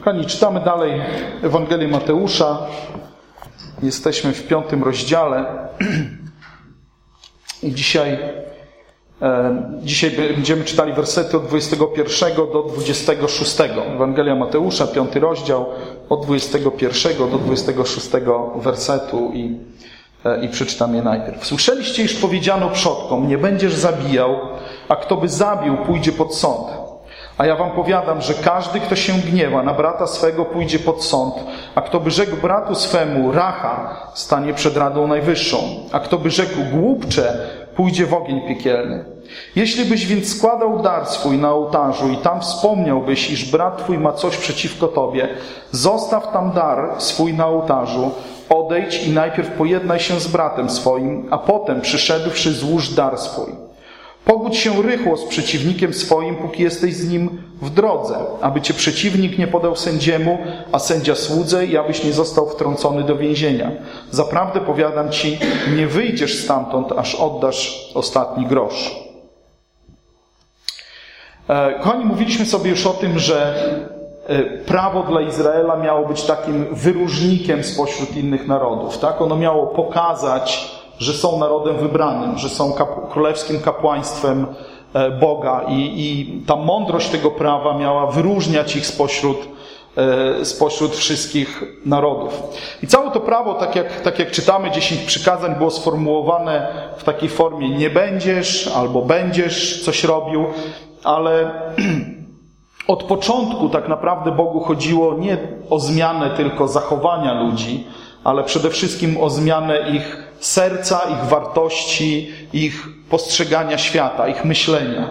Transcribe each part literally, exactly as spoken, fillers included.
Kochani, czytamy dalej Ewangelię Mateusza. Jesteśmy w piątym rozdziale. I dzisiaj, e, dzisiaj będziemy czytali wersety od dwudziestego pierwszego do dwudziestego szóstego. Ewangelia Mateusza, piąty rozdział, od dwudziestego pierwszego do dwudziestego szóstego wersetu i, e, i przeczytam je najpierw. Słyszeliście, iż powiedziano przodkom, nie będziesz zabijał, a kto by zabił, pójdzie pod sąd. A ja wam powiadam, że każdy, kto się gniewa na brata swego, pójdzie pod sąd, a kto by rzekł bratu swemu racha, stanie przed Radą Najwyższą, a kto by rzekł głupcze, pójdzie w ogień piekielny. Jeśli byś więc składał dar swój na ołtarzu i tam wspomniałbyś, iż brat twój ma coś przeciwko tobie, zostaw tam dar swój na ołtarzu, odejdź i najpierw pojednaj się z bratem swoim, a potem przyszedłszy złóż dar swój. Pogódź się rychło z przeciwnikiem swoim, póki jesteś z nim w drodze, aby cię przeciwnik nie podał sędziemu, a sędzia słudze i abyś nie został wtrącony do więzienia. Zaprawdę powiadam ci, nie wyjdziesz stamtąd, aż oddasz ostatni grosz. Kochani, mówiliśmy sobie już o tym, że prawo dla Izraela miało być takim wyróżnikiem spośród innych narodów. Tak? Ono miało pokazać, że są narodem wybranym, że są kap- królewskim kapłaństwem Boga i, i ta mądrość tego prawa miała wyróżniać ich spośród, e, spośród wszystkich narodów. I całe to prawo, tak jak, tak jak czytamy, dziesięć przykazań było sformułowane w takiej formie nie będziesz albo będziesz coś robił, ale od początku tak naprawdę Bogu chodziło nie o zmianę tylko zachowania ludzi, ale przede wszystkim o zmianę ich serca, ich wartości, ich postrzegania świata, ich myślenia.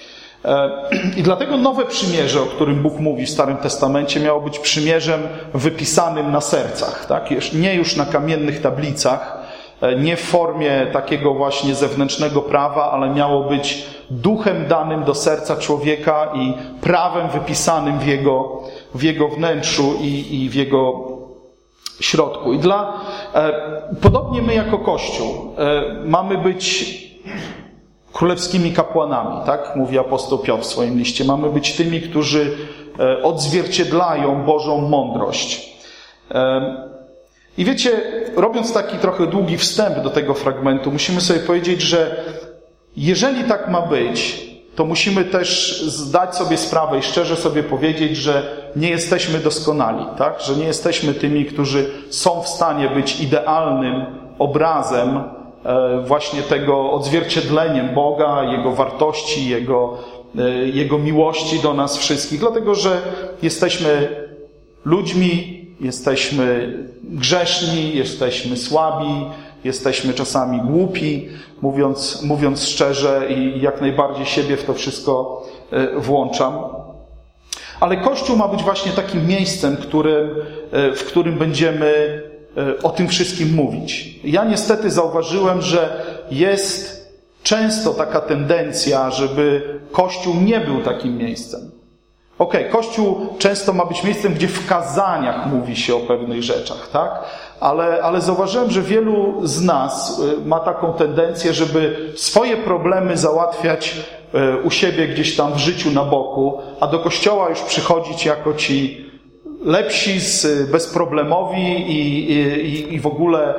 I dlatego nowe przymierze, o którym Bóg mówi w Starym Testamencie, miało być przymierzem wypisanym na sercach. Tak? Nie już na kamiennych tablicach, nie w formie takiego właśnie zewnętrznego prawa, ale miało być duchem danym do serca człowieka i prawem wypisanym w jego, w jego wnętrzu i, i w jego środku. I dla, e, podobnie my jako Kościół e, mamy być królewskimi kapłanami, tak? Mówi apostoł Piotr w swoim liście. Mamy być tymi, którzy e, odzwierciedlają Bożą mądrość. E, I wiecie, robiąc taki trochę długi wstęp do tego fragmentu, musimy sobie powiedzieć, że jeżeli tak ma być, to musimy też zdać sobie sprawę i szczerze sobie powiedzieć, że nie jesteśmy doskonali, tak? Że nie jesteśmy tymi, którzy są w stanie być idealnym obrazem właśnie tego odzwierciedleniem Boga, Jego wartości, Jego, Jego miłości do nas wszystkich, dlatego że jesteśmy ludźmi, jesteśmy grzeszni, jesteśmy słabi, jesteśmy czasami głupi, mówiąc, mówiąc szczerze i jak najbardziej siebie w to wszystko włączam. Ale Kościół ma być właśnie takim miejscem, którym, w którym będziemy o tym wszystkim mówić. Ja niestety zauważyłem, że jest często taka tendencja, żeby Kościół nie był takim miejscem. Okej, okay, Kościół często ma być miejscem, gdzie w kazaniach mówi się o pewnych rzeczach, tak? Ale, ale zauważyłem, że wielu z nas ma taką tendencję, żeby swoje problemy załatwiać u siebie gdzieś tam w życiu na boku, a do kościoła już przychodzić jako ci lepsi, bezproblemowi i, i, i w ogóle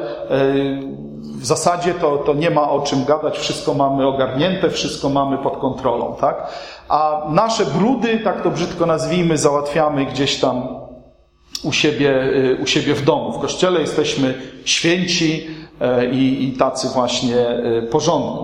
w zasadzie to, to nie ma o czym gadać, wszystko mamy ogarnięte, wszystko mamy pod kontrolą, tak? A nasze brudy, tak to brzydko nazwijmy, załatwiamy gdzieś tam u siebie, u siebie w domu. W kościele jesteśmy święci i, i tacy właśnie porządni.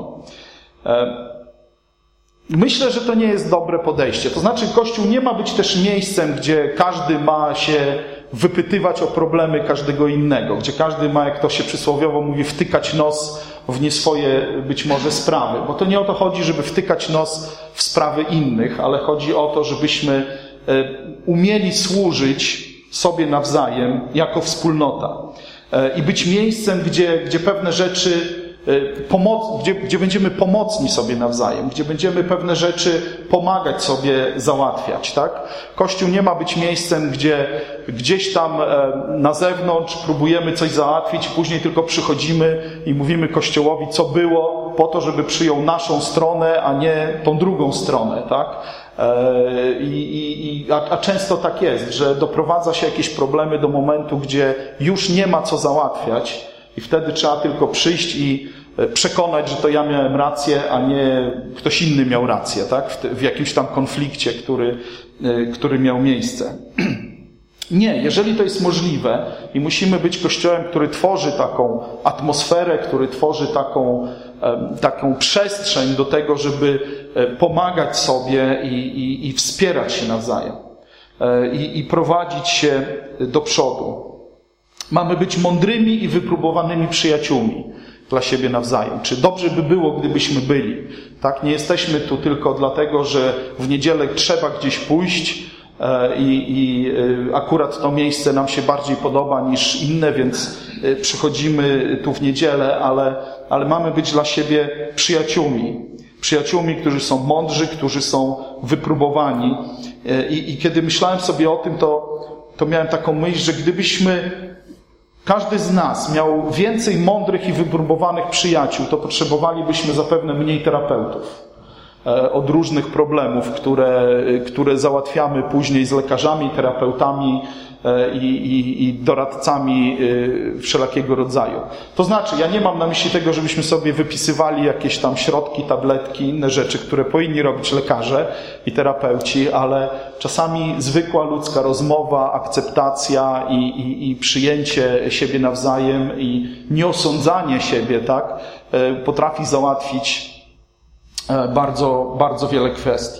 Myślę, że to nie jest dobre podejście. To znaczy, Kościół nie ma być też miejscem, gdzie każdy ma się wypytywać o problemy każdego innego, gdzie każdy ma, jak to się przysłowiowo mówi, wtykać nos w nie swoje być może sprawy. Bo to nie o to chodzi, żeby wtykać nos w sprawy innych, ale chodzi o to, żebyśmy umieli służyć sobie nawzajem jako wspólnota i być miejscem, gdzie, gdzie pewne rzeczy Pomoc, gdzie, gdzie będziemy pomocni sobie nawzajem, gdzie będziemy pewne rzeczy pomagać sobie załatwiać, tak? Kościół nie ma być miejscem, gdzie gdzieś tam na zewnątrz próbujemy coś załatwić, później tylko przychodzimy i mówimy Kościołowi, co było, po to, żeby przyjął naszą stronę, a nie tą drugą stronę, tak? I, i, i, a, a często tak jest, że doprowadza się jakieś problemy do momentu, gdzie już nie ma co załatwiać i wtedy trzeba tylko przyjść i przekonać, że to ja miałem rację, a nie ktoś inny miał rację, tak? W, w jakimś tam konflikcie, który, który miał miejsce. Nie, jeżeli to jest możliwe i musimy być Kościołem, który tworzy taką atmosferę, który tworzy taką, taką przestrzeń do tego, żeby pomagać sobie i, i, i wspierać się nawzajem i, i prowadzić się do przodu. Mamy być mądrymi i wypróbowanymi przyjaciółmi dla siebie nawzajem. Czy dobrze by było, gdybyśmy byli? Tak, nie jesteśmy tu tylko dlatego, że w niedzielę trzeba gdzieś pójść, I, i akurat to miejsce nam się bardziej podoba niż inne, więc przychodzimy tu w niedzielę, ale, ale mamy być dla siebie przyjaciółmi. Przyjaciółmi, którzy są mądrzy, którzy są wypróbowani. I, i kiedy myślałem sobie o tym, to, to miałem taką myśl, że gdybyśmy, każdy z nas miał więcej mądrych i wypróbowanych przyjaciół, to potrzebowalibyśmy zapewne mniej terapeutów od różnych problemów, które, które załatwiamy później z lekarzami, terapeutami i, i, i doradcami wszelakiego rodzaju. To znaczy, ja nie mam na myśli tego, żebyśmy sobie wypisywali jakieś tam środki, tabletki, inne rzeczy, które powinni robić lekarze i terapeuci, ale czasami zwykła ludzka rozmowa, akceptacja i, i, i przyjęcie siebie nawzajem i nieosądzanie siebie, tak, potrafi załatwić bardzo, bardzo wiele kwestii.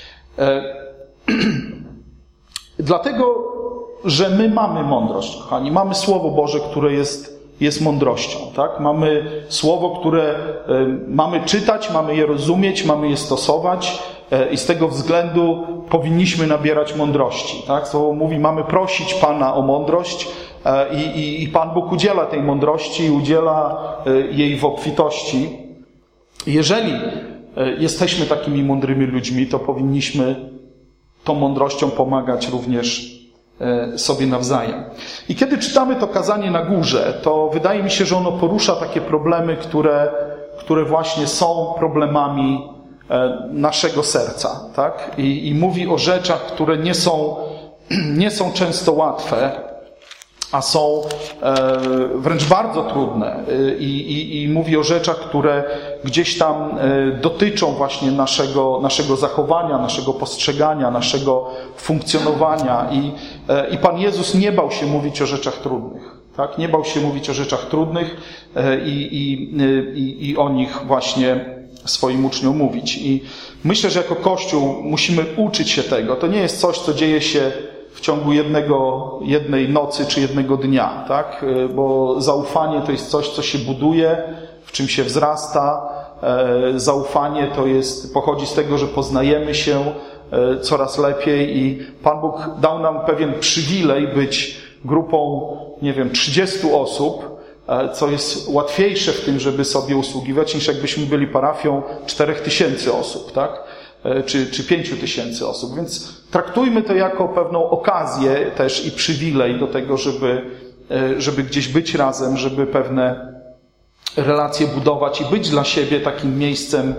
Dlatego, że my mamy mądrość, kochani. Mamy Słowo Boże, które jest, jest mądrością, tak? Mamy Słowo, które mamy czytać, mamy je rozumieć, mamy je stosować i z tego względu powinniśmy nabierać mądrości, tak? Słowo mówi, mamy prosić Pana o mądrość i, i, i Pan Bóg udziela tej mądrości i udziela jej w obfitości. Jeżeli jesteśmy takimi mądrymi ludźmi, to powinniśmy tą mądrością pomagać również sobie nawzajem. I kiedy czytamy to kazanie na górze, to wydaje mi się, że ono porusza takie problemy, które, które właśnie są problemami naszego serca, tak? I, i mówi o rzeczach, które nie są, nie są często łatwe, a są e, wręcz bardzo trudne I, i, i mówi o rzeczach, które gdzieś tam e, dotyczą właśnie naszego, naszego zachowania, naszego postrzegania, naszego funkcjonowania i, e, i Pan Jezus nie bał się mówić o rzeczach trudnych, tak? Nie bał się mówić o rzeczach trudnych e, i, i, i, i o nich właśnie swoim uczniom mówić. I myślę, że jako Kościół musimy uczyć się tego. To nie jest coś, co dzieje się w ciągu jednego, jednej nocy czy jednego dnia, tak? Bo zaufanie to jest coś, co się buduje, w czym się wzrasta. Zaufanie to jest, pochodzi z tego, że poznajemy się coraz lepiej i Pan Bóg dał nam pewien przywilej być grupą, nie wiem, trzydziestu osób, co jest łatwiejsze w tym, żeby sobie usługiwać, niż jakbyśmy byli parafią czterech tysięcy osób, tak? Czy, czy pięciu tysięcy osób. Więc traktujmy to jako pewną okazję też i przywilej do tego, żeby, żeby gdzieś być razem, żeby pewne relacje budować i być dla siebie takim miejscem,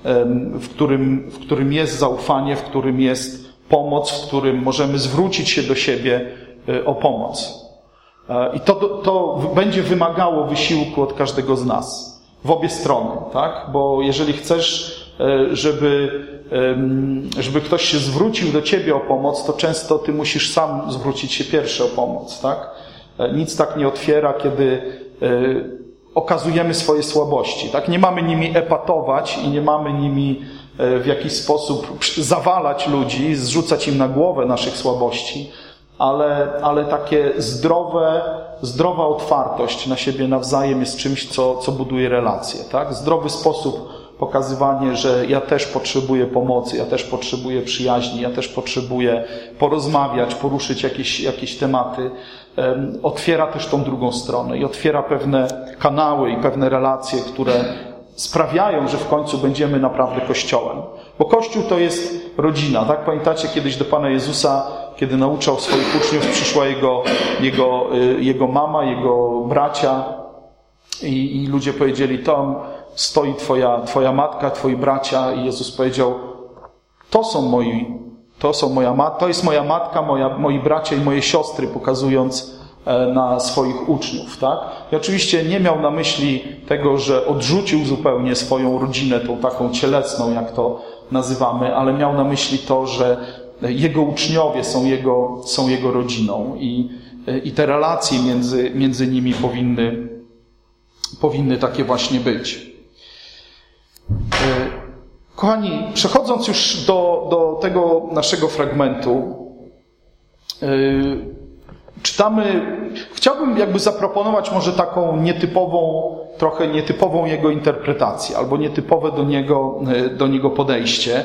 w którym, w którym jest zaufanie, w którym jest pomoc, w którym możemy zwrócić się do siebie o pomoc. I to, to będzie wymagało wysiłku od każdego z nas. W obie strony, tak? Bo jeżeli chcesz, żeby, żeby ktoś się zwrócił do ciebie o pomoc, to często ty musisz sam zwrócić się pierwszy o pomoc, tak? Nic tak nie otwiera, kiedy okazujemy swoje słabości, tak? Nie mamy nimi epatować i nie mamy nimi w jakiś sposób zawalać ludzi, zrzucać im na głowę naszych słabości, ale, ale takie zdrowe, zdrowa otwartość na siebie nawzajem jest czymś, co, co buduje relacje, tak? Zdrowy sposób pokazywanie, że ja też potrzebuję pomocy, ja też potrzebuję przyjaźni, ja też potrzebuję porozmawiać, poruszyć jakieś, jakieś tematy, um, otwiera też tą drugą stronę i otwiera pewne kanały i pewne relacje, które sprawiają, że w końcu będziemy naprawdę Kościołem. Bo Kościół to jest rodzina, tak? Pamiętacie kiedyś do Pana Jezusa, kiedy nauczał swoich uczniów, przyszła jego, jego, jego mama, jego bracia i, i ludzie powiedzieli, tam stoi twoja, twoja matka, twoi bracia i Jezus powiedział, To są moi, to są moja matka, to jest moja matka, moja, moi bracia i moje siostry, pokazując na swoich uczniów, tak? I oczywiście nie miał na myśli tego, że odrzucił zupełnie swoją rodzinę, tą taką cielesną, jak to nazywamy, ale miał na myśli to, że jego uczniowie są jego, są jego rodziną i, i te relacje między, między nimi powinny, powinny takie właśnie być. Kochani, przechodząc już do, do tego naszego fragmentu, yy, czytamy, chciałbym jakby zaproponować może taką nietypową, trochę nietypową jego interpretację, albo nietypowe do niego, do niego podejście,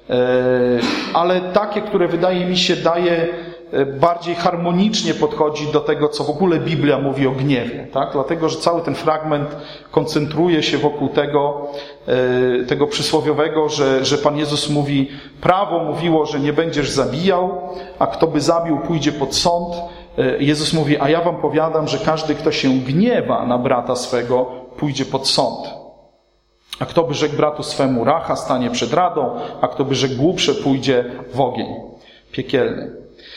ale takie, które wydaje mi się daje bardziej harmonicznie podchodzi do tego, co w ogóle Biblia mówi o gniewie, tak? Dlatego, że cały ten fragment koncentruje się wokół tego, tego przysłowiowego, że, że Pan Jezus mówi, prawo mówiło, że nie będziesz zabijał, a kto by zabił, pójdzie pod sąd. Jezus mówi, a ja wam powiadam, że każdy, kto się gniewa na brata swego, pójdzie pod sąd. A kto by rzekł bratu swemu racha, stanie przed radą, a kto by rzekł głupsze, pójdzie w ogień piekielny.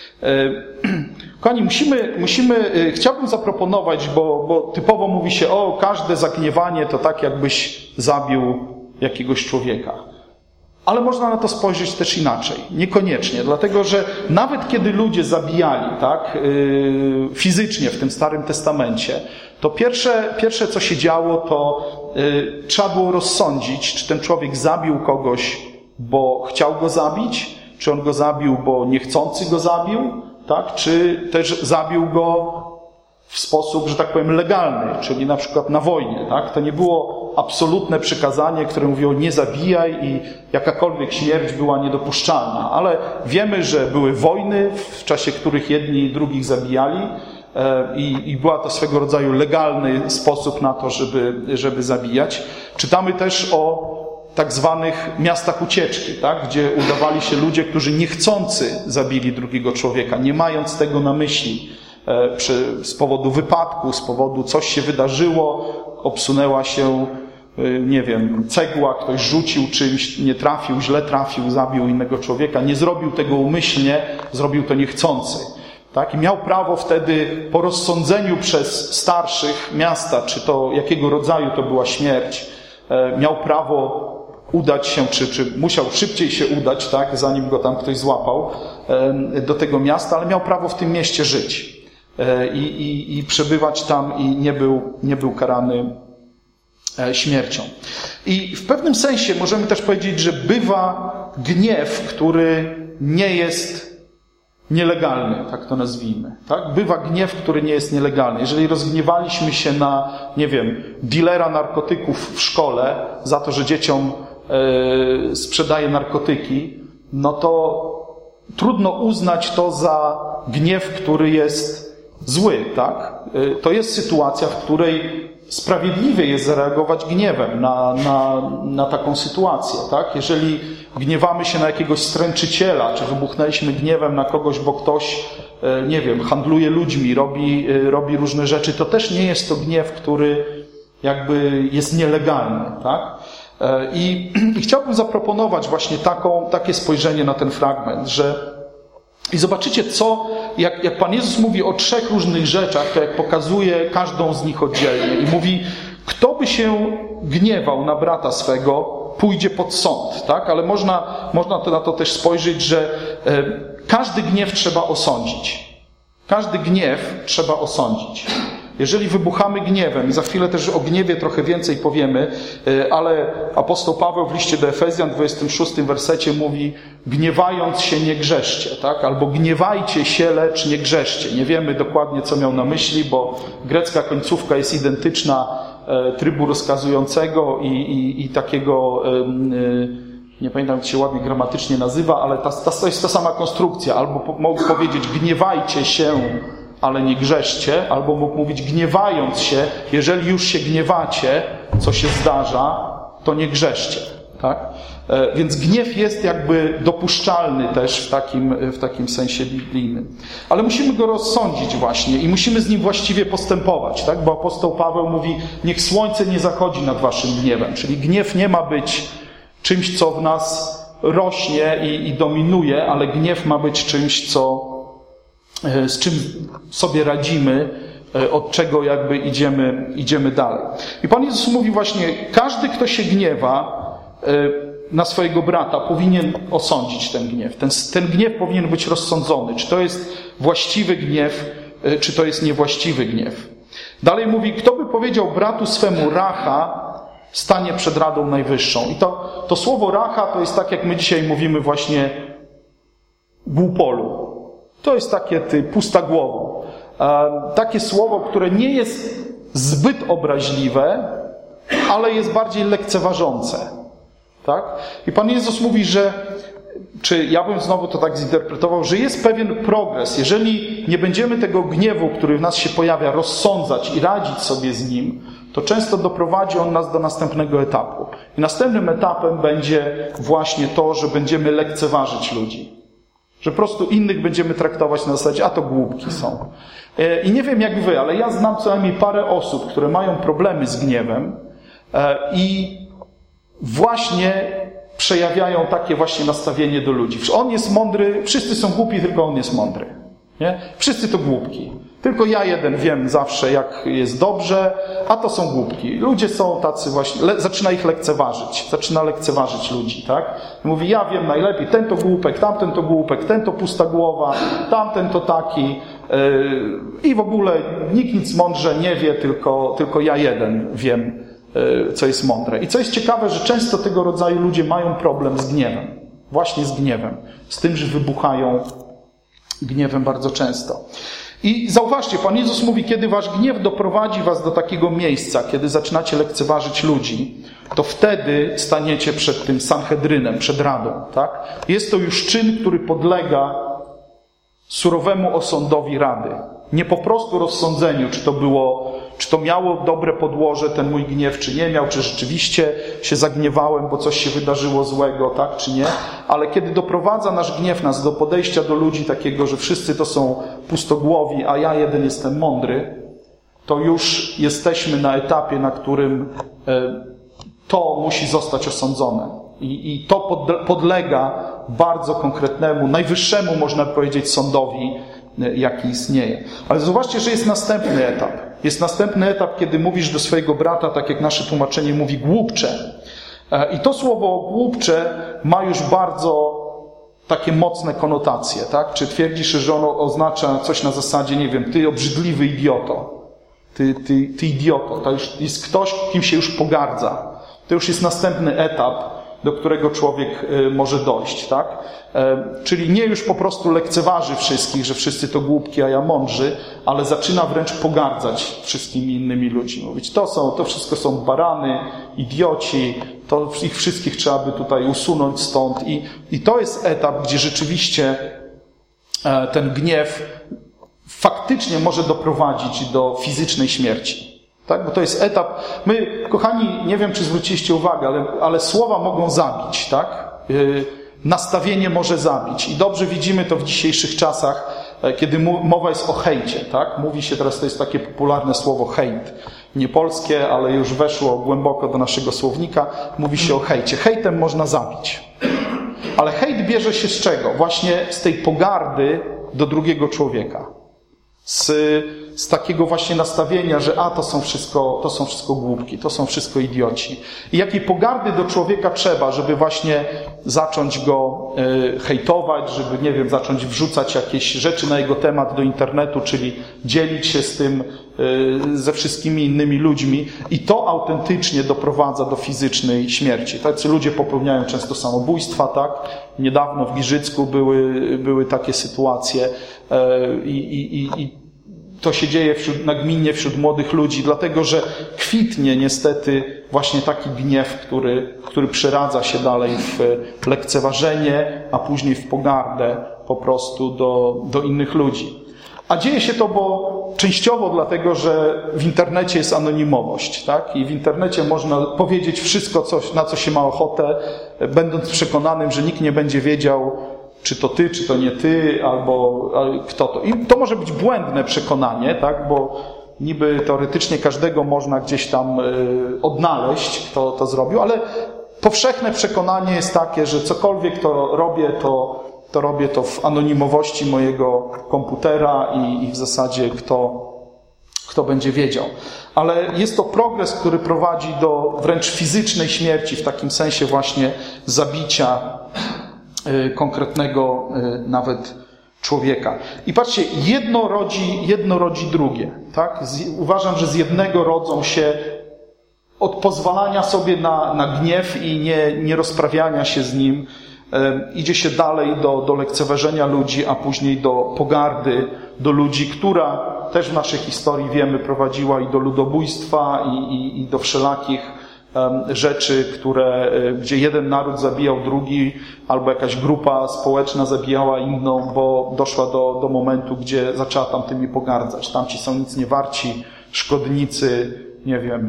Kochani, musimy, musimy, chciałbym zaproponować, bo, bo typowo mówi się, o, każde zagniewanie to tak, jakbyś zabił jakiegoś człowieka. Ale można na to spojrzeć też inaczej. Niekoniecznie, dlatego że nawet kiedy ludzie zabijali, tak, yy, fizycznie w tym Starym Testamencie, to pierwsze, pierwsze co się działo, to yy, trzeba było rozsądzić, czy ten człowiek zabił kogoś, bo chciał go zabić, czy on go zabił, bo niechcący go zabił, tak, czy też zabił go w sposób, że tak powiem, legalny, czyli na przykład na wojnie, tak? To nie było absolutne przykazanie, które mówiło nie zabijaj i jakakolwiek śmierć była niedopuszczalna, ale wiemy, że były wojny, w czasie których jedni i drugich zabijali i, i była to swego rodzaju legalny sposób na to, żeby, żeby zabijać. Czytamy też o tak zwanych miastach ucieczki, tak? Gdzie udawali się ludzie, którzy niechcący zabili drugiego człowieka, nie mając tego na myśli. Przy, z powodu wypadku, z powodu coś się wydarzyło, obsunęła się, nie wiem, cegła, ktoś rzucił czymś, nie trafił, źle trafił, zabił innego człowieka, nie zrobił tego umyślnie, zrobił to niechcący. Tak? I miał prawo wtedy po rozsądzeniu przez starszych miasta, czy to jakiego rodzaju to była śmierć, miał prawo udać się, czy, czy musiał szybciej się udać, tak, zanim go tam ktoś złapał, do tego miasta, ale miał prawo w tym mieście żyć. I, i, i przebywać tam i nie był, nie był karany śmiercią. I w pewnym sensie możemy też powiedzieć, że bywa gniew, który nie jest nielegalny, tak to nazwijmy. Tak? Bywa gniew, który nie jest nielegalny. Jeżeli rozgniewaliśmy się na, nie wiem, dilera narkotyków w szkole za to, że dzieciom yy, sprzedaje narkotyki, no to trudno uznać to za gniew, który jest zły, tak? To jest sytuacja, w której sprawiedliwie jest zareagować gniewem na, na, na taką sytuację, tak? Jeżeli gniewamy się na jakiegoś stręczyciela, czy wybuchnęliśmy gniewem na kogoś, bo ktoś, nie wiem, handluje ludźmi, robi, robi różne rzeczy, to też nie jest to gniew, który jakby jest nielegalny, tak? I, i chciałbym zaproponować właśnie taką, takie spojrzenie na ten fragment, że i zobaczycie, co, jak, jak Pan Jezus mówi o trzech różnych rzeczach, to jak pokazuje każdą z nich oddzielnie. I mówi, kto by się gniewał na brata swego, pójdzie pod sąd, tak? Ale można, można to na to też spojrzeć, że e, każdy gniew trzeba osądzić. Każdy gniew trzeba osądzić. Jeżeli wybuchamy gniewem, i za chwilę też o gniewie trochę więcej powiemy, ale apostoł Paweł w liście do Efezjan w dwudziestym szóstym wersecie mówi, gniewając się nie grzeszcie, tak? Albo gniewajcie się, lecz nie grzeszcie. Nie wiemy dokładnie, co miał na myśli, bo grecka końcówka jest identyczna trybu rozkazującego i, i, i takiego, nie pamiętam, jak się ładnie gramatycznie nazywa, ale ta, ta, to jest ta sama konstrukcja. Albo mogę powiedzieć, gniewajcie się, ale nie grzeszcie, albo mógł mówić gniewając się, jeżeli już się gniewacie, co się zdarza, to nie grzeszcie. Tak? Więc gniew jest jakby dopuszczalny też w takim, w takim sensie biblijnym. Ale musimy go rozsądzić właśnie i musimy z nim właściwie postępować, tak? Bo apostoł Paweł mówi, niech słońce nie zachodzi nad waszym gniewem, czyli gniew nie ma być czymś, co w nas rośnie i, i dominuje, ale gniew ma być czymś, co, z czym sobie radzimy, od czego jakby idziemy, idziemy dalej. I Pan Jezus mówi właśnie, każdy, kto się gniewa na swojego brata, powinien osądzić ten gniew. Ten, ten gniew powinien być rozsądzony. Czy to jest właściwy gniew, czy to jest niewłaściwy gniew. Dalej mówi, kto by powiedział bratu swemu racha, stanie przed Radą Najwyższą. I to, to słowo racha to jest tak, jak my dzisiaj mówimy właśnie głupolu. To jest takie ty, pusta głowa. E, takie słowo, które nie jest zbyt obraźliwe, ale jest bardziej lekceważące. Tak? I Pan Jezus mówi, że, czy ja bym znowu to tak zinterpretował, że jest pewien progres. Jeżeli nie będziemy tego gniewu, który w nas się pojawia, rozsądzać i radzić sobie z nim, to często doprowadzi on nas do następnego etapu. I następnym etapem będzie właśnie to, że będziemy lekceważyć ludzi. Że po prostu innych będziemy traktować na zasadzie, a to głupki są. I nie wiem jak wy, ale ja znam co najmniej parę osób, które mają problemy z gniewem i właśnie przejawiają takie właśnie nastawienie do ludzi. On jest mądry, wszyscy są głupi, tylko on jest mądry. Nie? Wszyscy to głupki. Tylko ja jeden wiem zawsze, jak jest dobrze, a to są głupki. Ludzie są tacy właśnie, le, zaczyna ich lekceważyć. Zaczyna lekceważyć ludzi, tak? Mówi, ja wiem najlepiej, ten to głupek, tamten to głupek, ten to pusta głowa, tamten to taki. Yy, I w ogóle nikt nic mądrze nie wie, tylko, tylko ja jeden wiem, yy, co jest mądre. I co jest ciekawe, że często tego rodzaju ludzie mają problem z gniewem. Właśnie z gniewem. Z tym, że wybuchają gniewem bardzo często. I zauważcie, Pan Jezus mówi, kiedy wasz gniew doprowadzi was do takiego miejsca, kiedy zaczynacie lekceważyć ludzi, to wtedy staniecie przed tym Sanhedrynem, przed Radą. Tak? Jest to już czyn, który podlega surowemu osądowi Rady. Nie po prostu rozsądzeniu, czy to było, czy to miało dobre podłoże, ten mój gniew, czy nie miał, czy rzeczywiście się zagniewałem, bo coś się wydarzyło złego, tak, czy nie. Ale kiedy doprowadza nasz gniew nas do podejścia do ludzi takiego, że wszyscy to są pustogłowi, a ja jeden jestem mądry, to już jesteśmy na etapie, na którym to musi zostać osądzone. I, i to podlega bardzo konkretnemu, najwyższemu, można powiedzieć, sądowi, jaki istnieje. Ale zobaczcie, że jest następny etap. Jest następny etap, kiedy mówisz do swojego brata, tak jak nasze tłumaczenie mówi, głupcze. I to słowo głupcze ma już bardzo takie mocne konotacje, tak? Czy twierdzisz, że ono oznacza coś na zasadzie, nie wiem, ty obrzydliwy idioto. Ty, ty, ty idioto. To już jest ktoś, kim się już pogardza. To już jest następny etap, do którego człowiek może dojść, tak? Czyli nie już po prostu lekceważy wszystkich, że wszyscy to głupki, a ja mądrzy, ale zaczyna wręcz pogardzać wszystkimi innymi ludźmi. Mówić, to są, to wszystko są barany, idioci, to ich wszystkich trzeba by tutaj usunąć stąd. I, i to jest etap, gdzie rzeczywiście ten gniew faktycznie może doprowadzić do fizycznej śmierci. Tak? Bo to jest etap. My, kochani, nie wiem, czy zwróciliście uwagę, ale, ale słowa mogą zabić, tak? Yy, nastawienie może zabić. I dobrze widzimy to w dzisiejszych czasach, kiedy mowa jest o hejcie, tak? Mówi się teraz, to jest takie popularne słowo hejt. Nie polskie, ale już weszło głęboko do naszego słownika. Mówi się o hejcie. Hejtem można zabić. Ale hejt bierze się z czego? Właśnie z tej pogardy do drugiego człowieka. Z, z takiego właśnie nastawienia, że a, to są wszystko, to są wszystko głupki, to są wszystko idioci. I jakiej pogardy do człowieka trzeba, żeby właśnie zacząć go y, hejtować, żeby, nie wiem, zacząć wrzucać jakieś rzeczy na jego temat do internetu, czyli dzielić się z tym y, ze wszystkimi innymi ludźmi. I to autentycznie doprowadza do fizycznej śmierci. Tacy ludzie popełniają często samobójstwa, tak? Niedawno w Giżycku były, były takie sytuacje. I, i, i to się dzieje wśród, nagminnie wśród młodych ludzi, dlatego że kwitnie niestety właśnie taki gniew, który, który przeradza się dalej w lekceważenie, a później w pogardę po prostu do, do innych ludzi. A dzieje się to, bo częściowo dlatego, że w internecie jest anonimowość, tak? I w internecie można powiedzieć wszystko, co, na co się ma ochotę, będąc przekonanym, że nikt nie będzie wiedział, czy to ty, czy to nie ty, albo kto to. I to może być błędne przekonanie, tak? Bo niby teoretycznie każdego można gdzieś tam odnaleźć, kto to zrobił, ale powszechne przekonanie jest takie, że cokolwiek to robię, to, to robię to w anonimowości mojego komputera i, i w zasadzie kto, kto będzie wiedział. Ale jest to progres, który prowadzi do wręcz fizycznej śmierci, w takim sensie właśnie zabicia y, konkretnego y, nawet człowieka. I patrzcie, jedno rodzi, jedno rodzi drugie. Tak? Z, uważam, że z jednego rodzą się od pozwalania sobie na, na gniew i nie, nie rozprawiania się z nim, e, idzie się dalej do, do lekceważenia ludzi, a później do pogardy do ludzi, która też w naszej historii wiemy prowadziła i do ludobójstwa i, i, i do wszelakich um, rzeczy, które, gdzie jeden naród zabijał drugi, albo jakaś grupa społeczna zabijała inną, bo doszła do, do momentu, gdzie zaczęła tamtymi pogardzać. Tamci są nic nie warci, szkodnicy, nie wiem,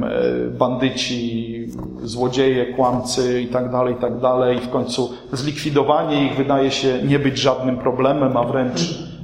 bandyci, złodzieje, kłamcy i tak dalej, i tak dalej. I w końcu zlikwidowanie ich wydaje się nie być żadnym problemem, a wręcz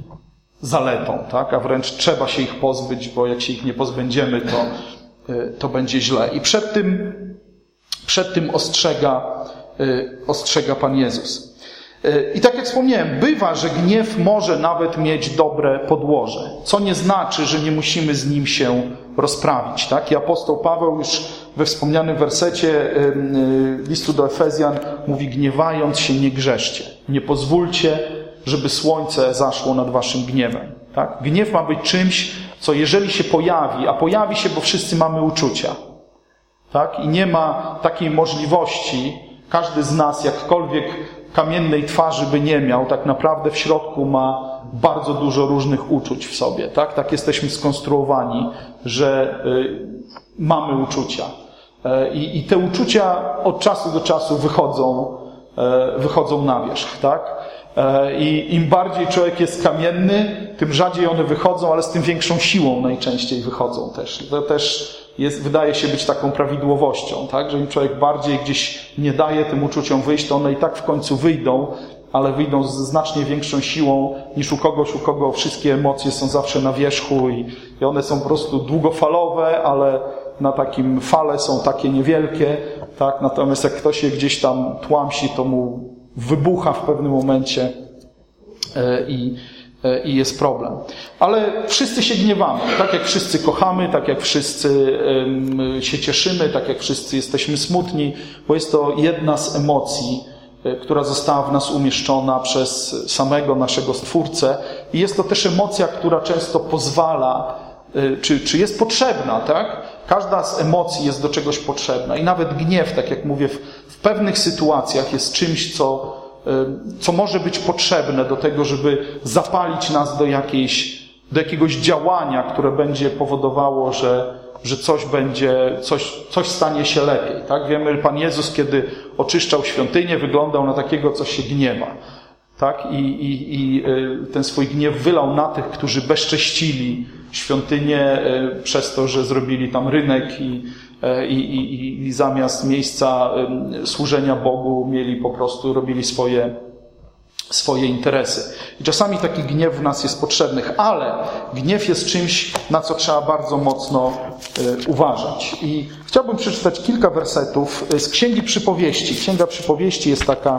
zaletą, tak? A wręcz trzeba się ich pozbyć, bo jak się ich nie pozbędziemy, to, to będzie źle. I przed tym, przed tym ostrzega, ostrzega Pan Jezus. I tak jak wspomniałem, bywa, że gniew może nawet mieć dobre podłoże, co nie znaczy, że nie musimy z nim się rozprawić. Tak? I apostoł Paweł już we wspomnianym wersecie listu do Efezjan mówi: gniewając się nie grzeszcie. Nie pozwólcie, żeby słońce zaszło nad waszym gniewem. Tak? Gniew ma być czymś, co jeżeli się pojawi, a pojawi się, bo wszyscy mamy uczucia. Tak? I nie ma takiej możliwości, każdy z nas, jakkolwiek kamiennej twarzy by nie miał, tak naprawdę w środku ma bardzo dużo różnych uczuć w sobie. Tak, tak jesteśmy skonstruowani, że y, mamy uczucia. Y, I te uczucia od czasu do czasu wychodzą, y, wychodzą na wierzch. Tak? Y, I im bardziej człowiek jest kamienny, tym rzadziej one wychodzą, ale z tym większą siłą najczęściej wychodzą też. To też jest, wydaje się być taką prawidłowością, tak? Że im człowiek bardziej gdzieś nie daje tym uczuciom wyjść, to one i tak w końcu wyjdą, ale wyjdą z znacznie większą siłą niż u kogoś, u kogo wszystkie emocje są zawsze na wierzchu i, i one są po prostu długofalowe, ale na takim fale są takie niewielkie, tak? Natomiast jak ktoś je gdzieś tam tłamsi, to mu wybucha w pewnym momencie i I jest problem. Ale wszyscy się gniewamy. Tak jak wszyscy kochamy, tak jak wszyscy się cieszymy, tak jak wszyscy jesteśmy smutni, bo jest to jedna z emocji, która została w nas umieszczona przez samego naszego Stwórcę. I jest to też emocja, która często pozwala, czy, czy jest potrzebna, tak? Każda z emocji jest do czegoś potrzebna. I nawet gniew, tak jak mówię, w, w pewnych sytuacjach jest czymś, co co może być potrzebne do tego, żeby zapalić nas do jakiejś, do jakiegoś działania, które będzie powodowało, że, że coś będzie, coś, coś stanie się lepiej. Tak? Wiemy, Pan Jezus, kiedy oczyszczał świątynię, wyglądał na takiego, co się gniewa. Tak? I, i, i ten swój gniew wylał na tych, którzy bezcześcili świątynię przez to, że zrobili tam rynek i I, i, i zamiast miejsca służenia Bogu mieli po prostu, robili swoje, swoje interesy. I czasami taki gniew w nas jest potrzebny, ale gniew jest czymś, na co trzeba bardzo mocno y, uważać. I chciałbym przeczytać kilka wersetów z Księgi Przypowieści. Księga Przypowieści jest taka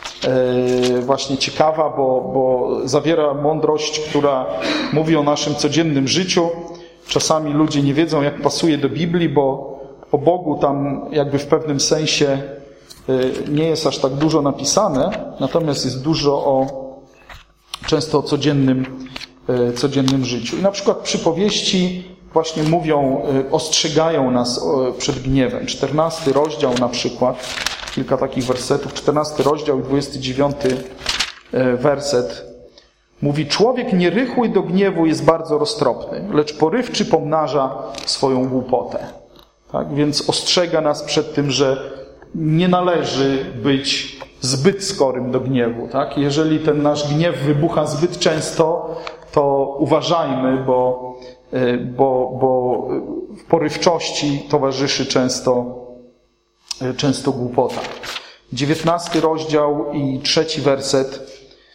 y, właśnie ciekawa, bo, bo zawiera mądrość, która mówi o naszym codziennym życiu. Czasami ludzie nie wiedzą, jak pasuje do Biblii, bo o Bogu tam jakby w pewnym sensie nie jest aż tak dużo napisane, natomiast jest dużo o, często o codziennym, codziennym życiu. I na przykład przypowieści właśnie mówią, ostrzegają nas przed gniewem. czternasty rozdział na przykład, kilka takich wersetów, czternasty rozdział i dwudziesty dziewiąty werset mówi: człowiek nierychły do gniewu jest bardzo roztropny, lecz porywczy pomnaża swoją głupotę. Tak? Więc ostrzega nas przed tym, że nie należy być zbyt skorym do gniewu. Tak? Jeżeli ten nasz gniew wybucha zbyt często, to uważajmy, bo, bo, bo w porywczości towarzyszy często, często głupota. dziewiętnasty rozdział i trzeci werset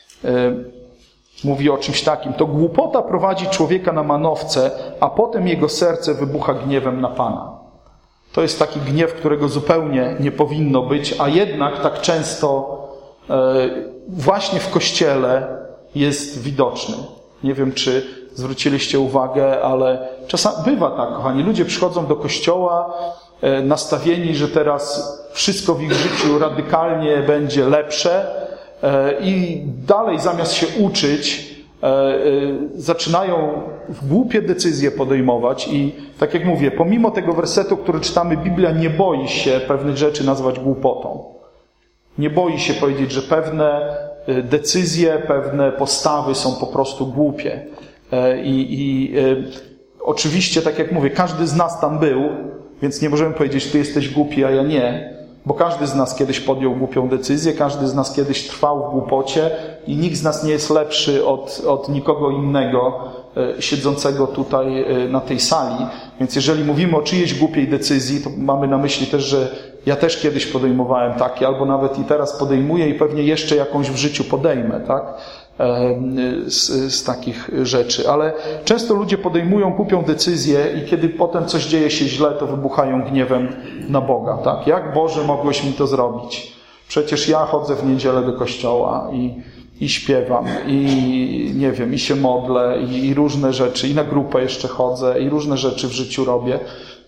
mówi o czymś takim: to głupota prowadzi człowieka na manowce, a potem jego serce wybucha gniewem na Pana. To jest taki gniew, którego zupełnie nie powinno być, a jednak tak często właśnie w Kościele jest widoczny. Nie wiem, czy zwróciliście uwagę, ale czasami bywa tak, kochani. Ludzie przychodzą do Kościoła nastawieni, że teraz wszystko w ich życiu radykalnie będzie lepsze i dalej zamiast się uczyć, zaczynają głupie decyzje podejmować i tak jak mówię, pomimo tego wersetu, który czytamy, Biblia nie boi się pewnych rzeczy nazwać głupotą. Nie boi się powiedzieć, że pewne decyzje, pewne postawy są po prostu głupie. I, i oczywiście, tak jak mówię, każdy z nas tam był, więc nie możemy powiedzieć, ty jesteś głupi, a ja nie. Bo każdy z nas kiedyś podjął głupią decyzję, każdy z nas kiedyś trwał w głupocie i nikt z nas nie jest lepszy od, od nikogo innego e, siedzącego tutaj e, na tej sali. Więc jeżeli mówimy o czyjejś głupiej decyzji, to mamy na myśli też, że ja też kiedyś podejmowałem takie, albo nawet i teraz podejmuję i pewnie jeszcze jakąś w życiu podejmę, tak? E, z, z takich rzeczy. Ale często ludzie podejmują głupią decyzję i kiedy potem coś dzieje się źle, to wybuchają gniewem na Boga, tak? Jak Boże mogłeś mi to zrobić? Przecież ja chodzę w niedzielę do kościoła i, i śpiewam, i nie wiem, i się modlę, i, i różne rzeczy, i na grupę jeszcze chodzę, i różne rzeczy w życiu robię,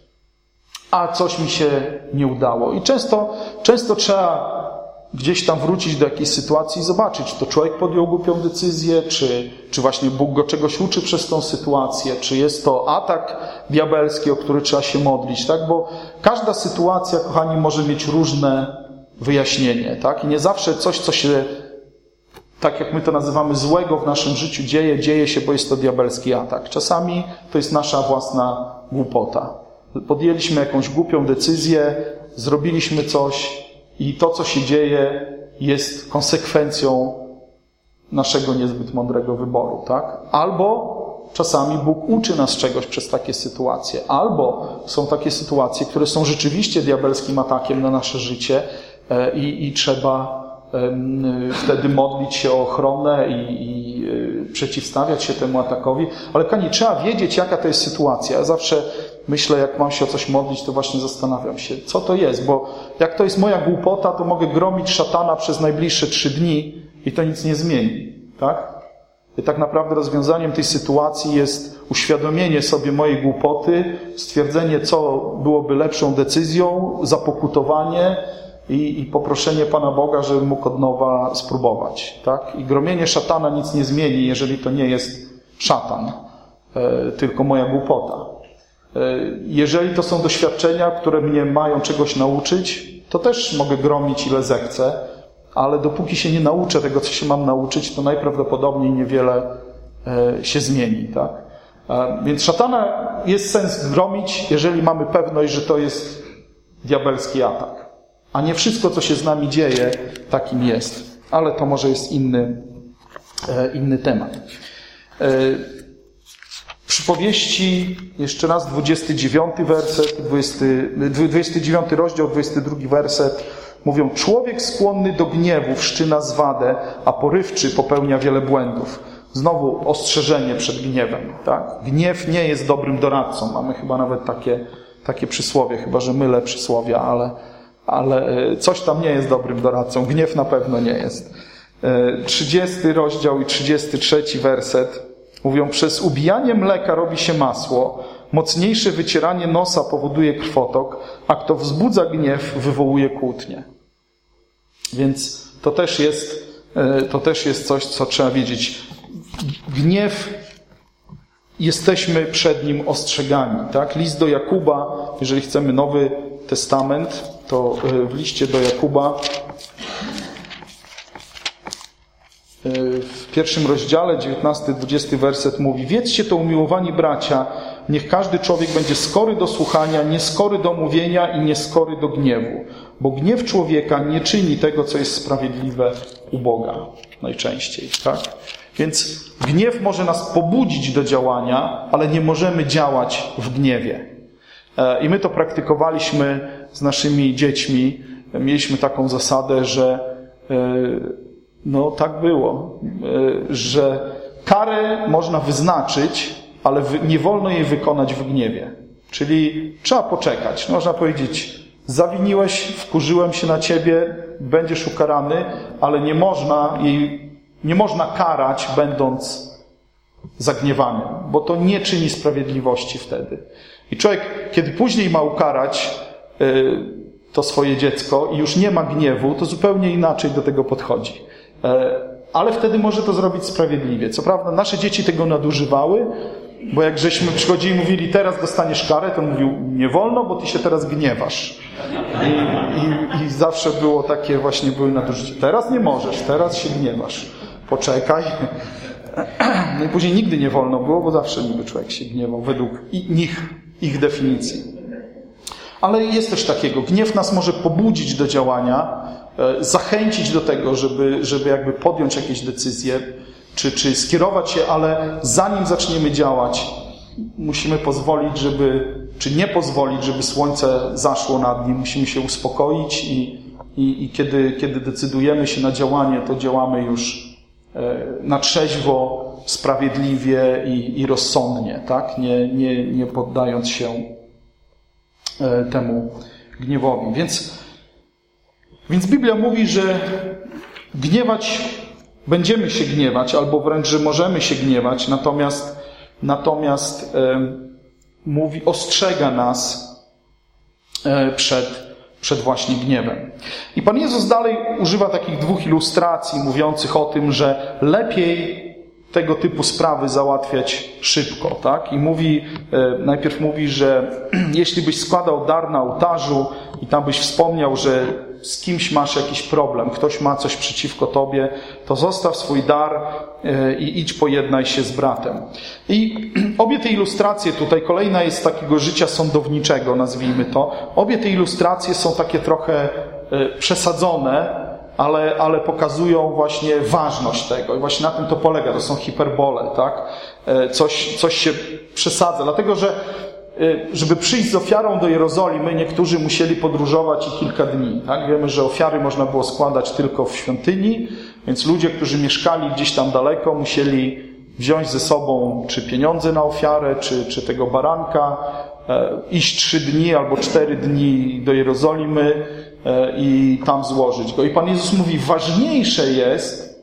a coś mi się nie udało. I często, często trzeba gdzieś tam wrócić do jakiejś sytuacji i zobaczyć, czy to człowiek podjął głupią decyzję, czy, czy właśnie Bóg go czegoś uczy przez tą sytuację, czy jest to atak diabelski, o który trzeba się modlić, tak? Bo każda sytuacja, kochani, może mieć różne wyjaśnienie, tak? I nie zawsze coś, co się, tak jak my to nazywamy, złego w naszym życiu dzieje, dzieje się, bo jest to diabelski atak. Czasami to jest nasza własna głupota. Podjęliśmy jakąś głupią decyzję, zrobiliśmy coś, i to, co się dzieje, jest konsekwencją naszego niezbyt mądrego wyboru, tak? Albo czasami Bóg uczy nas czegoś przez takie sytuacje, albo są takie sytuacje, które są rzeczywiście diabelskim atakiem na nasze życie i, i trzeba wtedy modlić się o ochronę i, i przeciwstawiać się temu atakowi. Ale kochani, trzeba wiedzieć, jaka to jest sytuacja. Ja zawsze myślę, jak mam się o coś modlić, to właśnie zastanawiam się, co to jest, bo jak to jest moja głupota, to mogę gromić szatana przez najbliższe trzy dni i to nic nie zmieni, tak? I tak naprawdę rozwiązaniem tej sytuacji jest uświadomienie sobie mojej głupoty, stwierdzenie, co byłoby lepszą decyzją, zapokutowanie i, i poproszenie Pana Boga, żeby mógł od nowa spróbować, tak? I gromienie szatana nic nie zmieni, jeżeli to nie jest szatan, e, tylko moja głupota. Jeżeli to są doświadczenia, które mnie mają czegoś nauczyć, to też mogę gromić ile zechcę, ale dopóki się nie nauczę tego, co się mam nauczyć, to najprawdopodobniej niewiele się zmieni, tak? Więc szatana jest sens gromić, jeżeli mamy pewność, że to jest diabelski atak. A nie wszystko, co się z nami dzieje, takim jest. Ale to może jest inny, inny temat. Przypowieści, jeszcze raz, dwudziesty dziewiąty werset, dwudziesty, dwudziesty dziewiąty rozdział, dwudziesty drugi werset. Mówią, człowiek skłonny do gniewu wszczyna zwadę, a porywczy popełnia wiele błędów. Znowu ostrzeżenie przed gniewem, tak? Gniew nie jest dobrym doradcą. Mamy chyba nawet takie, takie przysłowie, chyba że mylę przysłowia, ale, ale coś tam nie jest dobrym doradcą. Gniew na pewno nie jest. trzydziesty rozdział i trzydziesty trzeci werset. Mówią, przez ubijanie mleka robi się masło, mocniejsze wycieranie nosa powoduje krwotok, a kto wzbudza gniew, wywołuje kłótnię. Więc to też jest, to też jest coś, co trzeba wiedzieć. Gniew, jesteśmy przed nim ostrzegani, tak? List do Jakuba, jeżeli chcemy Nowy Testament, to w liście do Jakuba w pierwszym rozdziale, dziewiętnasty dwudziesty werset mówi: wiedzcie to, umiłowani bracia, niech każdy człowiek będzie skory do słuchania, nieskory do mówienia i nieskory do gniewu, bo gniew człowieka nie czyni tego, co jest sprawiedliwe u Boga najczęściej, tak? Więc gniew może nas pobudzić do działania, ale nie możemy działać w gniewie. I my to praktykowaliśmy z naszymi dziećmi. Mieliśmy taką zasadę, że no tak było, że karę można wyznaczyć, ale nie wolno jej wykonać w gniewie. Czyli trzeba poczekać. Można powiedzieć, zawiniłeś, wkurzyłem się na ciebie, będziesz ukarany, ale nie można jej, nie można karać, będąc zagniewanym, bo to nie czyni sprawiedliwości wtedy. I człowiek, kiedy później ma ukarać yy, to swoje dziecko i już nie ma gniewu, to zupełnie inaczej do tego podchodzi. Yy, ale wtedy może to zrobić sprawiedliwie. Co prawda nasze dzieci tego nadużywały, bo jak żeśmy przychodzili i mówili, teraz dostaniesz karę, to mówił, nie wolno, bo ty się teraz gniewasz. I, i, i zawsze było takie, właśnie były nadużycia. Teraz nie możesz, teraz się gniewasz. Poczekaj. No i później nigdy nie wolno było, bo zawsze niby człowiek się gniewał według ich, ich definicji. Ale jest też takiego. Gniew nas może pobudzić do działania, zachęcić do tego, żeby, żeby jakby podjąć jakieś decyzje, czy, czy skierować się, ale zanim zaczniemy działać, musimy pozwolić, żeby, czy nie pozwolić, żeby słońce zaszło nad nim. Musimy się uspokoić i, i, i kiedy, kiedy decydujemy się na działanie, to działamy już na trzeźwo, sprawiedliwie i, i rozsądnie, tak? Nie, nie, nie poddając się temu gniewowi. Więc, więc Biblia mówi, że gniewać, będziemy się gniewać, albo wręcz, że możemy się gniewać, natomiast, natomiast e, mówi, ostrzega nas e, przed przed właśnie gniewem. I Pan Jezus dalej używa takich dwóch ilustracji mówiących o tym, że lepiej tego typu sprawy załatwiać szybko, tak? I mówi, najpierw mówi, że jeśli byś składał dar na ołtarzu i tam byś wspomniał, że z kimś masz jakiś problem, ktoś ma coś przeciwko tobie, to zostaw swój dar i idź pojednaj się z bratem. I obie te ilustracje tutaj, kolejna jest takiego życia sądowniczego, nazwijmy to. Obie te ilustracje są takie trochę przesadzone, ale, ale pokazują właśnie ważność tego. I właśnie na tym to polega. To są hiperbole, tak? Coś, coś się przesadza. Dlatego, że żeby przyjść z ofiarą do Jerozolimy, niektórzy musieli podróżować i kilka dni. Tak? Wiemy, że ofiary można było składać tylko w świątyni, więc ludzie, którzy mieszkali gdzieś tam daleko, musieli wziąć ze sobą czy pieniądze na ofiarę, czy, czy tego baranka, e, iść trzy dni albo cztery dni do Jerozolimy e, i tam złożyć go. I Pan Jezus mówi, ważniejsze jest,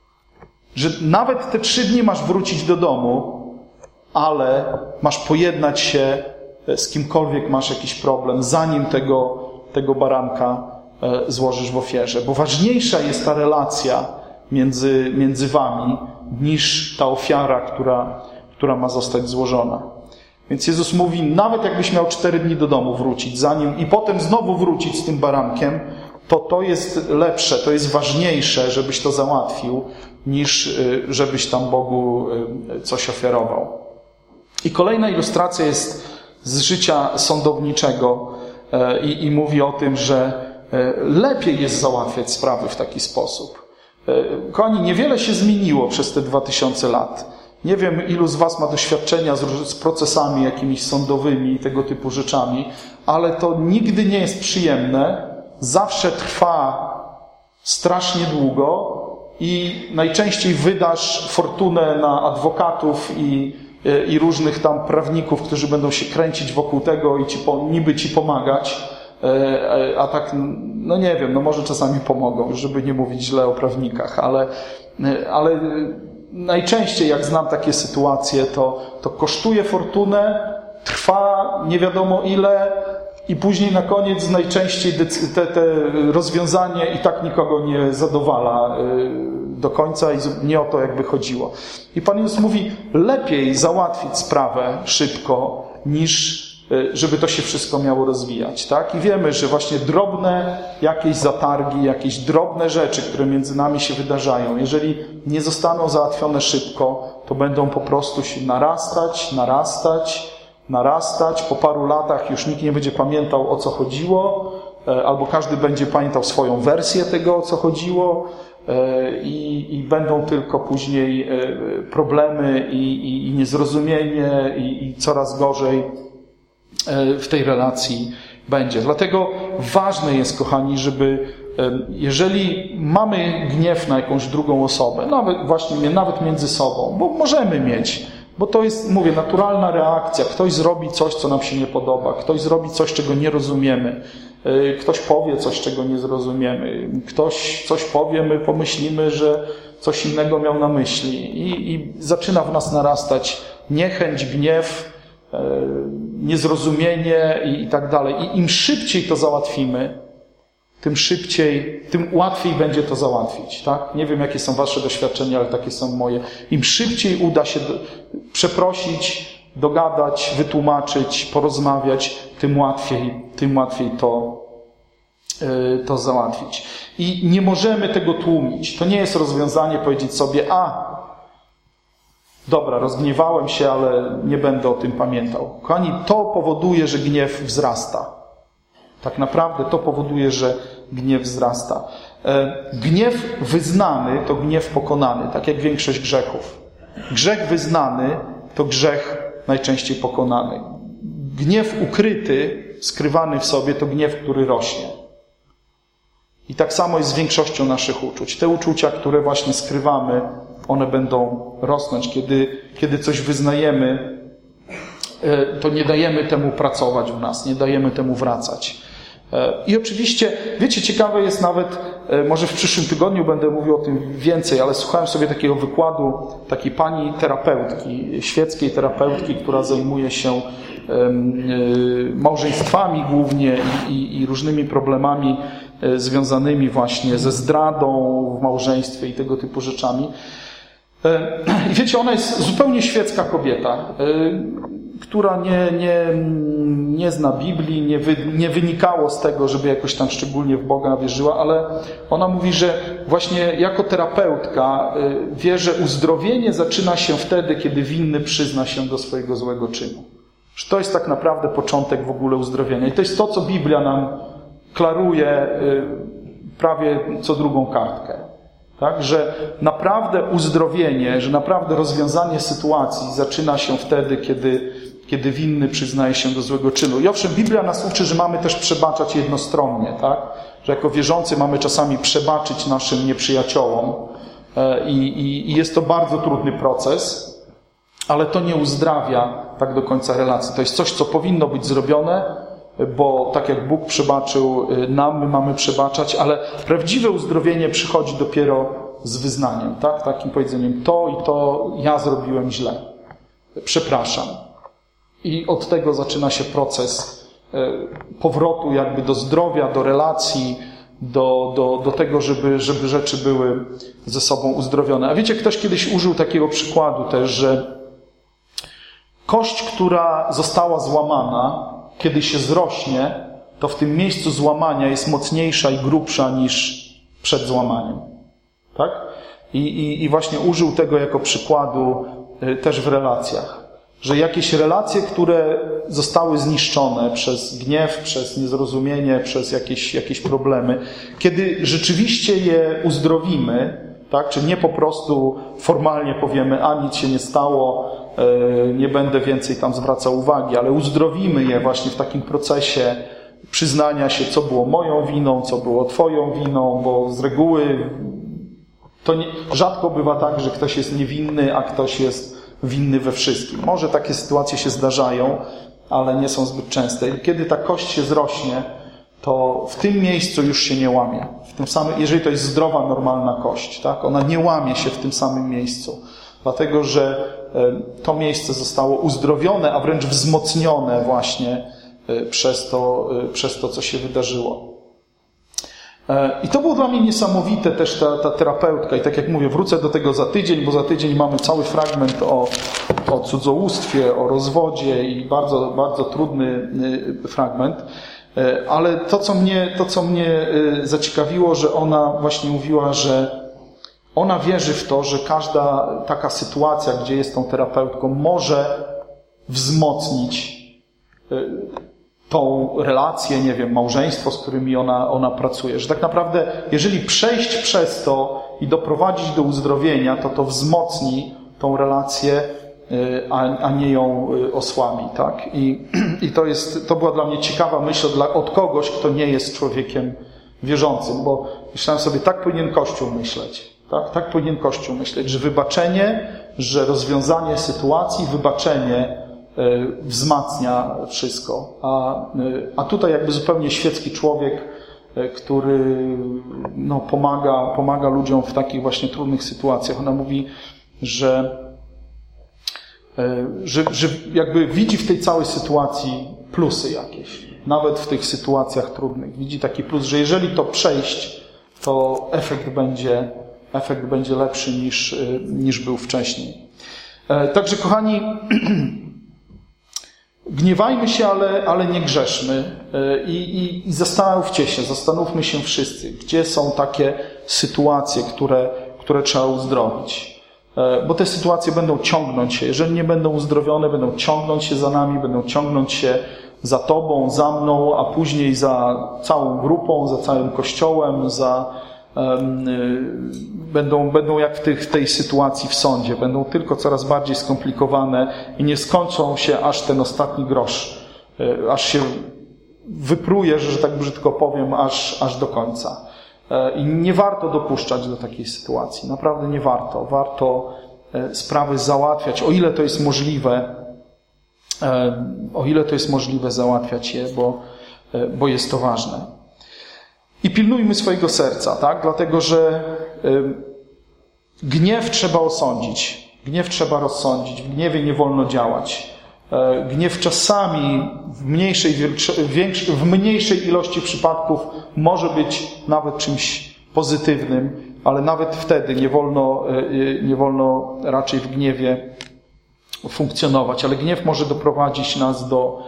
że nawet te trzy dni masz wrócić do domu, ale masz pojednać się z kimkolwiek masz jakiś problem, zanim tego, tego baranka złożysz w ofierze. Bo ważniejsza jest ta relacja między, między wami, niż ta ofiara, która, która ma zostać złożona. Więc Jezus mówi, nawet jakbyś miał cztery dni do domu wrócić, zanim i potem znowu wrócić z tym barankiem, to to jest lepsze, to jest ważniejsze, żebyś to załatwił, niż żebyś tam Bogu coś ofiarował. I kolejna ilustracja jest z życia sądowniczego i, i mówi o tym, że lepiej jest załatwiać sprawy w taki sposób. Kochani, niewiele się zmieniło przez te dwa tysiące lat. Nie wiem, ilu z was ma doświadczenia z, z procesami jakimiś sądowymi i tego typu rzeczami, ale to nigdy nie jest przyjemne. Zawsze trwa strasznie długo i najczęściej wydasz fortunę na adwokatów i i różnych tam prawników, którzy będą się kręcić wokół tego i ci, niby ci pomagać, a tak, no nie wiem, no może czasami pomogą, żeby nie mówić źle o prawnikach, ale, ale najczęściej jak znam takie sytuacje, to, to kosztuje fortunę, trwa nie wiadomo ile i później na koniec najczęściej te, te rozwiązanie i tak nikogo nie zadowala do końca i nie o to jakby chodziło. I Pan Jezus mówi, lepiej załatwić sprawę szybko, niż żeby to się wszystko miało rozwijać. Tak? I wiemy, że właśnie drobne jakieś zatargi, jakieś drobne rzeczy, które między nami się wydarzają, jeżeli nie zostaną załatwione szybko, to będą po prostu się narastać, narastać, narastać. Po paru latach już nikt nie będzie pamiętał, o co chodziło, albo każdy będzie pamiętał swoją wersję tego, o co chodziło, i, i będą tylko później problemy i, i, i niezrozumienie i, i coraz gorzej w tej relacji będzie. Dlatego ważne jest, kochani, żeby jeżeli mamy gniew na jakąś drugą osobę, nawet właśnie nawet między sobą, bo możemy mieć, Bo to jest, mówię, naturalna reakcja. Ktoś zrobi coś, co nam się nie podoba. Ktoś zrobi coś, czego nie rozumiemy. Ktoś powie coś, czego nie zrozumiemy. Ktoś coś powie, my pomyślimy, że coś innego miał na myśli. I, i zaczyna w nas narastać niechęć, gniew, niezrozumienie i, i tak dalej. I im szybciej to załatwimy, tym szybciej, tym łatwiej będzie to załatwić, tak? Nie wiem, jakie są wasze doświadczenia, ale takie są moje. Im szybciej uda się do, przeprosić, dogadać, wytłumaczyć, porozmawiać, tym łatwiej, tym łatwiej to, yy, to załatwić. I nie możemy tego tłumić. To nie jest rozwiązanie powiedzieć sobie, a dobra, rozgniewałem się, ale nie będę o tym pamiętał. Kochani, to powoduje, że gniew wzrasta. Tak naprawdę to powoduje, że gniew wzrasta. Gniew wyznany to gniew pokonany, tak jak większość grzechów. Grzech wyznany to grzech najczęściej pokonany. Gniew ukryty, skrywany w sobie, to gniew, który rośnie. I tak samo jest z większością naszych uczuć. Te uczucia, które właśnie skrywamy, one będą rosnąć. Kiedy, kiedy coś wyznajemy, to nie dajemy temu pracować w nas, nie dajemy temu wracać. I oczywiście, wiecie, ciekawe jest nawet, może w przyszłym tygodniu będę mówił o tym więcej, ale słuchałem sobie takiego wykładu takiej pani terapeutki, świeckiej terapeutki, która zajmuje się małżeństwami głównie i, i, i różnymi problemami związanymi właśnie ze zdradą w małżeństwie i tego typu rzeczami. I wiecie, ona jest zupełnie świecka kobieta, która nie, nie, nie zna Biblii, nie, wy, nie wynikało z tego, żeby jakoś tam szczególnie w Boga wierzyła, ale ona mówi, że właśnie jako terapeutka wie, że uzdrowienie zaczyna się wtedy, kiedy winny przyzna się do swojego złego czynu. Że to jest tak naprawdę początek w ogóle uzdrowienia. I to jest to, co Biblia nam klaruje prawie co drugą kartkę. Tak, że naprawdę uzdrowienie, że naprawdę rozwiązanie sytuacji zaczyna się wtedy, kiedy, kiedy winny przyznaje się do złego czynu. I owszem, Biblia nas uczy, że mamy też przebaczać jednostronnie, tak? Że jako wierzący mamy czasami przebaczyć naszym nieprzyjaciołom i, i, i jest to bardzo trudny proces, ale to nie uzdrawia tak do końca relacji. To jest coś, co powinno być zrobione, bo tak jak Bóg przebaczył nam, my mamy przebaczać, ale prawdziwe uzdrowienie przychodzi dopiero z wyznaniem, tak? Takim powiedzeniem, to i to ja zrobiłem źle. Przepraszam. I od tego zaczyna się proces powrotu jakby do zdrowia, do relacji, do, do, do tego, żeby, żeby rzeczy były ze sobą uzdrowione. A wiecie, ktoś kiedyś użył takiego przykładu też, że kość, która została złamana, kiedy się zrośnie, to w tym miejscu złamania jest mocniejsza i grubsza niż przed złamaniem. Tak? I, i, i właśnie użył tego jako przykładu y, też w relacjach. Że jakieś relacje, które zostały zniszczone przez gniew, przez niezrozumienie, przez jakieś, jakieś problemy, kiedy rzeczywiście je uzdrowimy, tak? Czy nie po prostu formalnie powiemy, a nic się nie stało, nie będę więcej tam zwracał uwagi, ale uzdrowimy je właśnie w takim procesie przyznania się, co było moją winą, co było twoją winą, bo z reguły to nie, rzadko bywa tak, że ktoś jest niewinny, a ktoś jest winny we wszystkim. Może takie sytuacje się zdarzają, ale nie są zbyt częste. I kiedy ta kość się zrośnie, to w tym miejscu już się nie łamie. W tym samym, jeżeli to jest zdrowa, normalna kość, tak? Ona nie łamie się w tym samym miejscu. Dlatego, że to miejsce zostało uzdrowione, a wręcz wzmocnione właśnie przez to, przez to, co się wydarzyło. I to było dla mnie niesamowite też ta, ta terapeutka. I tak jak mówię, wrócę do tego za tydzień, bo za tydzień mamy cały fragment o, o cudzołóstwie, o rozwodzie i bardzo, bardzo trudny fragment. Ale to, co mnie, to, co mnie zaciekawiło, że ona właśnie mówiła, że ona wierzy w to, że każda taka sytuacja, gdzie jest tą terapeutką, może wzmocnić tą relację, nie wiem, małżeństwo, z którymi ona, ona pracuje. Że tak naprawdę, jeżeli przejść przez to i doprowadzić do uzdrowienia, to to wzmocni tą relację, a, a nie ją osłabi, tak? I, i to jest, to była dla mnie ciekawa myśl dla, od kogoś, kto nie jest człowiekiem wierzącym, bo myślałem sobie, tak powinien Kościół myśleć. Tak, tak powinien Kościół myśleć, że wybaczenie że rozwiązanie sytuacji, wybaczenie wzmacnia wszystko. A, a tutaj jakby zupełnie świecki człowiek, który no, pomaga, pomaga ludziom w takich właśnie trudnych sytuacjach. Ona mówi, że, że, że jakby widzi w tej całej sytuacji plusy jakieś. Nawet w tych sytuacjach trudnych. Widzi taki plus, że jeżeli to przejść, to efekt będzie, efekt będzie lepszy niż, niż był wcześniej. Także kochani, gniewajmy się, ale, ale nie grzeszmy. I, i, I zastanówcie się, zastanówmy się wszyscy, gdzie są takie sytuacje, które, które trzeba uzdrowić. Bo te sytuacje będą ciągnąć się. Jeżeli nie będą uzdrowione, będą ciągnąć się za nami, będą ciągnąć się za Tobą, za mną, a później za całą grupą, za całym Kościołem, za, um, będą, będą jak w, tych, w tej sytuacji w sądzie. Będą tylko coraz bardziej skomplikowane i nie skończą się aż ten ostatni grosz. Aż się wypruje, że tak brzydko powiem, aż, aż do końca. I nie warto dopuszczać do takiej sytuacji. Naprawdę nie warto. Warto sprawy załatwiać, o ile to jest możliwe, o ile to jest możliwe załatwiać je, bo, bo jest to ważne. I pilnujmy swojego serca, tak? Dlatego, że gniew trzeba osądzić. Gniew trzeba rozsądzić. W gniewie nie wolno działać. Gniew czasami w mniejszej, większej, w mniejszej ilości przypadków może być nawet czymś pozytywnym, ale nawet wtedy nie wolno, nie wolno raczej w gniewie funkcjonować. Ale gniew może doprowadzić nas do,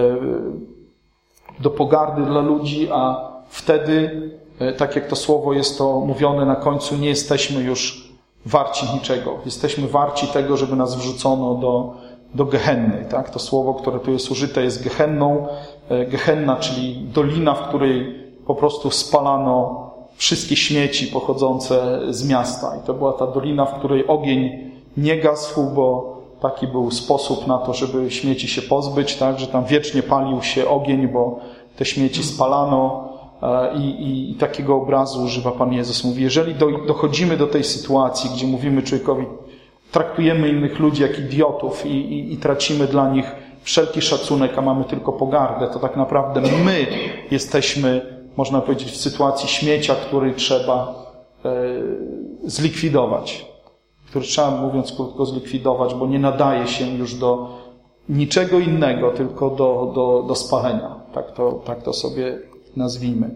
do pogardy dla ludzi, a wtedy, tak jak to słowo jest to mówione na końcu, nie jesteśmy już warci niczego. Jesteśmy warci tego, żeby nas wrzucono do do Gehenny, tak? To słowo, które tu jest użyte, jest Gehenną. Gehenna, czyli dolina, w której po prostu spalano wszystkie śmieci pochodzące z miasta. I to była ta dolina, w której ogień nie gasł, bo taki był sposób na to, żeby śmieci się pozbyć, tak? Że tam wiecznie palił się ogień, bo te śmieci spalano. I, i, i takiego obrazu używa Pan Jezus. Mówi, jeżeli do, dochodzimy do tej sytuacji, gdzie mówimy człowiekowi, traktujemy innych ludzi jak idiotów i, i, i tracimy dla nich wszelki szacunek, a mamy tylko pogardę, to tak naprawdę my jesteśmy, można powiedzieć, w sytuacji śmiecia, który trzeba e, zlikwidować. Który trzeba, mówiąc krótko, zlikwidować, bo nie nadaje się już do niczego innego, tylko do, do, do spalenia. Tak to, tak to sobie nazwijmy.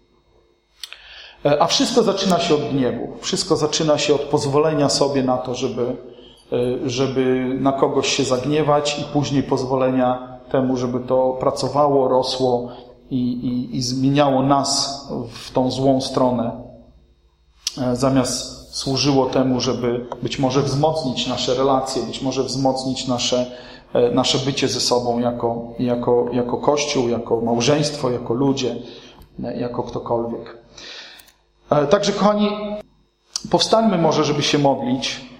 A wszystko zaczyna się od gniewu. Wszystko zaczyna się od pozwolenia sobie na to, żeby, żeby na kogoś się zagniewać i później pozwolenia temu, żeby to pracowało, rosło i, i, i zmieniało nas w tą złą stronę. Zamiast służyło temu, żeby być może wzmocnić nasze relacje, być może wzmocnić nasze, nasze bycie ze sobą jako, jako, jako Kościół, jako małżeństwo, jako ludzie, jako ktokolwiek. Także, kochani, powstańmy może, żeby się modlić.